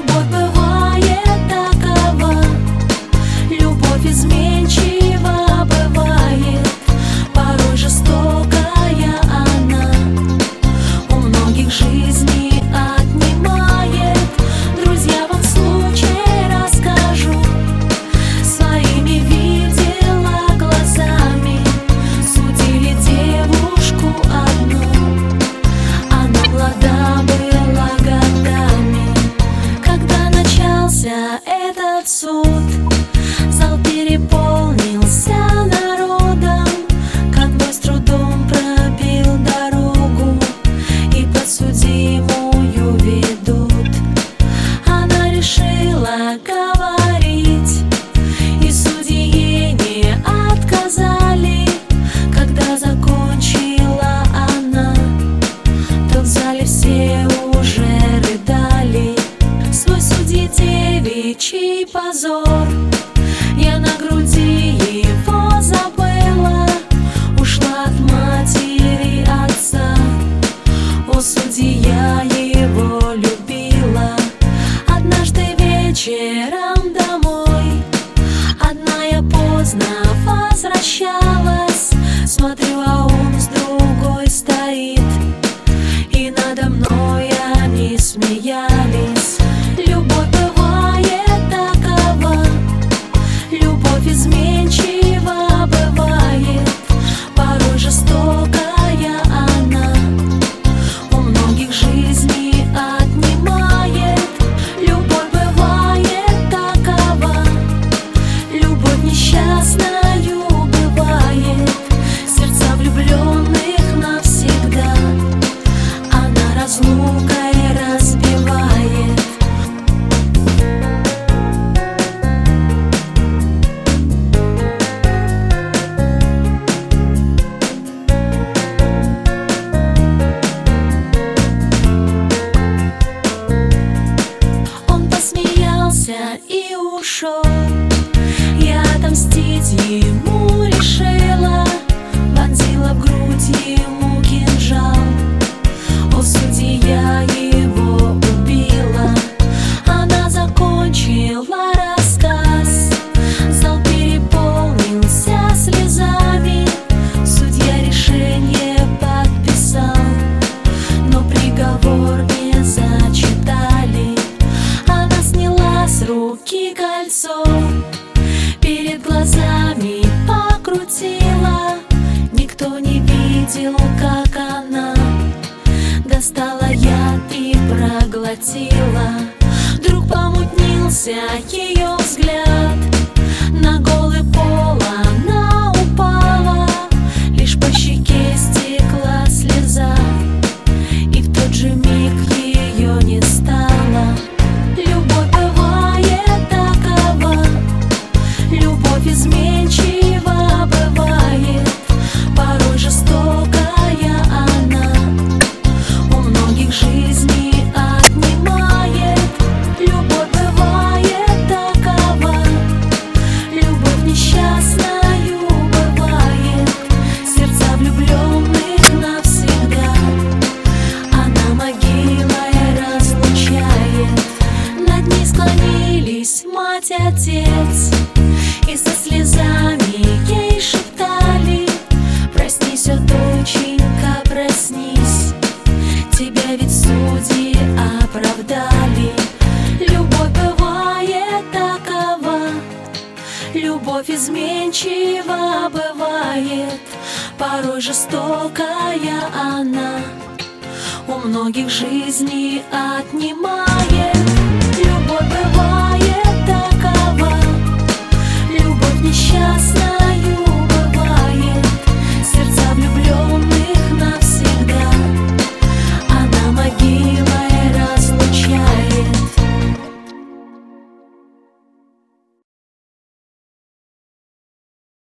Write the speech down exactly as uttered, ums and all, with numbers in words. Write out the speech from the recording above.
Любовь бывает такова, любовь изменчива бывает, порой жестокая она, у многих жизни отнимает. Друзья, вам случай расскажу, своими видела глазами, судили девушку одну, она молода была годами. Когда начался этот суд, зал переполнился народом, конвой с трудом пробил дорогу и подсудимую ведут. Она решила говорить, и судьи ей не отказали. Когда закончила она, то в зале все уже рыдали. Свой судьи девичий позор я на груди его забыла, ушла от матери отца. О, судья, его любила. Однажды вечером домой одна я поздно возвращалась, смотрю, а он с другой стоит, и надо мной они смеялись. Любовь бывает такова, любовь изменчива бывает, порой жестокая она, у многих жизни отнимает. Любовь бывает такова, любовь несчастною бывает, сердца влюбленных навсегда она разлукой разбивает. Он посмеялся и ушел, я отомстить ему решила, вонзила в грудь ему кинжал. О, судья, его убила. Она закончила рассказ, зал переполнился слезами. Судья решение подписал, но приговор не зачитали. Она сняла с руки кольцо, перед глазами покрутила, никто не видел, как она достала яд и проглотила. Вдруг помутнился ее взгляд, на голый пол она упала, лишь по щеке стекла слеза, и в тот же миг ее не стало. Любовь бывает такова, любовь изменчива бывает, порой жестокая она, у многих жизни отнимает. Любовь бывает такова, любовь несчастною бывает, сердца влюбленных навсегда она могилой разлучает. Над ней склонились мать и отец, и со слезами ей шептали: проснись, о доченька, проснись, тебя ведь судьи оправдали. Любовь бывает такова, любовь изменчива бывает, порой жестокая она, у многих жизни отнимает.